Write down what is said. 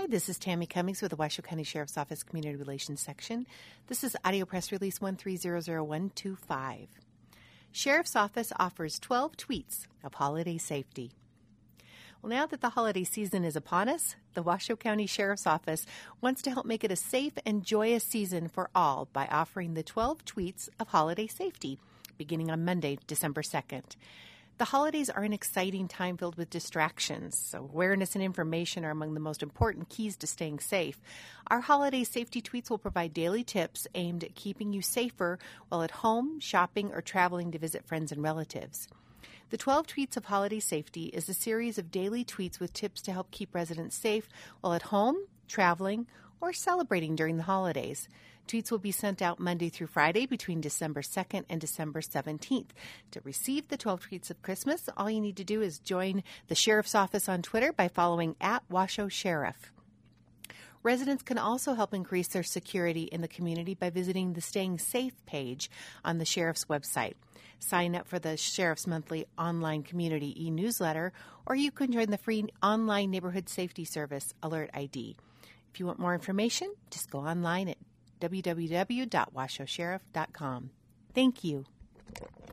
Hi, this is Tammy Cummings with the Washoe County Sheriff's Office Community Relations Section. This is Audio Press Release 1300125. Sheriff's Office offers 12 tweets of holiday safety. Well, now that the holiday season is upon us, the Washoe County Sheriff's Office wants to help make it a safe and joyous season for all by offering the 12 tweets of holiday safety, beginning on Monday, December 2nd. The holidays are an exciting time filled with distractions, so awareness and information are among the most important keys to staying safe. Our holiday safety tweets will provide daily tips aimed at keeping you safer while at home, shopping, or traveling to visit friends and relatives. The 12 Tweets of Holiday Safety is a series of daily tweets with tips to help keep residents safe while at home, traveling, or celebrating during the holidays. Tweets will be sent out Monday through Friday between December 2nd and December 17th. To receive the 12 Tweets of Christmas, all you need to do is join the Sheriff's Office on Twitter by following @WashoeSheriff. Residents can also help increase their security in the community by visiting the Staying Safe page on the Sheriff's website. Sign up for the Sheriff's monthly online community e-newsletter, or you can join the free online neighborhood safety service, Alert ID. If you want more information, just go online at www.washoesheriff.com. Thank you.